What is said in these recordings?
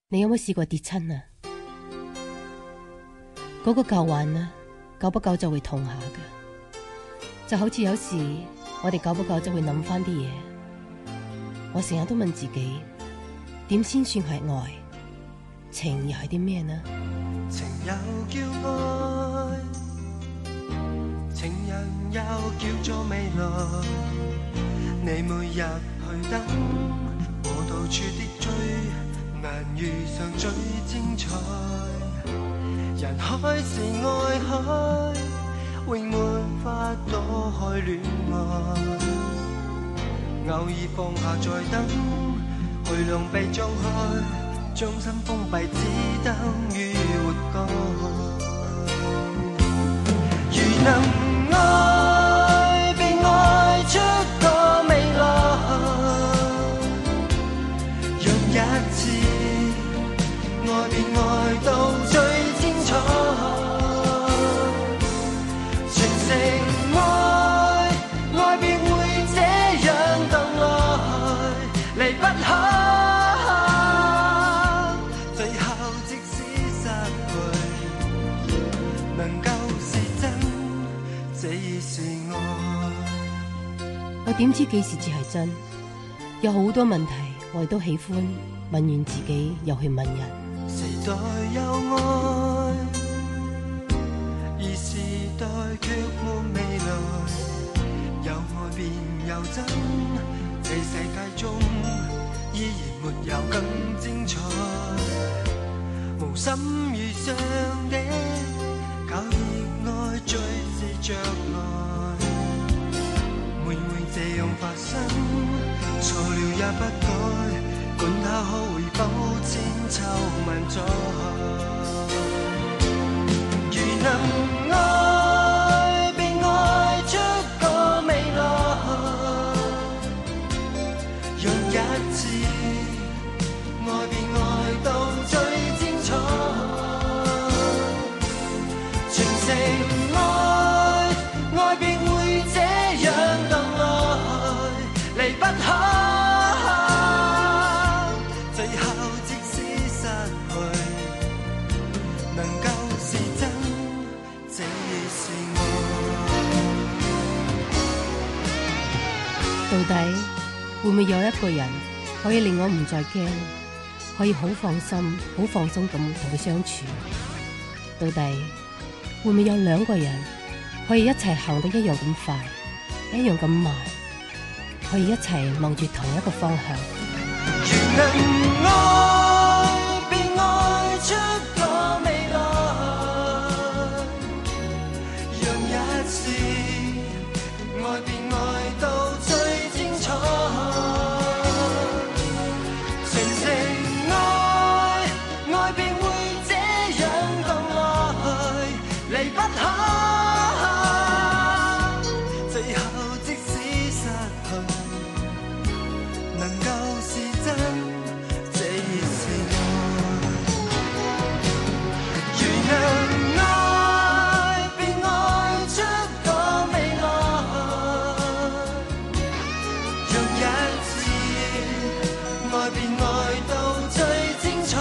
你有冇試過跌親啊？嗰個舊患啊，久不久就會痛下㗎。就好似有時我哋久不久就會諗翻啲嘢。我成日都問自己，點先算係愛？情又係啲咩呢？ 情又叫愛，情人又叫做未來。你每日去等，我到處的追，難遇上最精彩。人海是愛海，永沒法躲開戀愛。偶爾放下再等，去兩臂張開，將心封閉，只等於活該。如能愛，便愛出個未來，讓一次愛便愛到最精彩，全城愛，愛便會這樣到來，離不開。 我點知幾時至係真？有好多問題我哋都喜歡問完自己又去問人。 時代有愛，而時代卻沒未來，有愛便有真，這世界中依然沒有更精彩。無心遇上的搞熱愛最是着愛，每這樣發生，錯了也不改，管它可會否千秋萬載。如能愛，便愛出個未來，讓一次愛便愛到最精彩，全城愛，愛便會這樣到來，離不開。最後即使失去，能夠是真，這是愛。 到底會唔會有一個人可以令我唔再驚，可以好放心、好放鬆咁同佢相處？到底會唔會有兩個人可以一齊行得一樣咁快，一樣咁慢，可以一齊望住同一個方向？ 如能愛，便愛出個未來，讓一次愛便愛到最精彩，全城愛，愛便會這樣到來，離不開。最後即使失去，能夠是真，這是愛。如能愛，便愛出個未來，讓一次愛便愛到最精彩，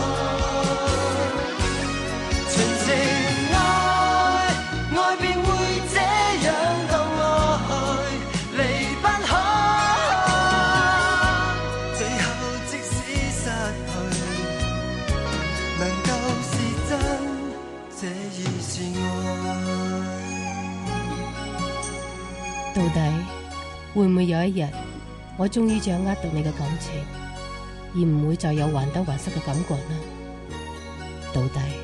全城愛，愛便會這樣到來，離不開。最後即使失去，能夠是真，這已是愛。 到底會唔會有一日，我終於掌握到你嘅感情，而唔會再有患得患失嘅感覺呢？到底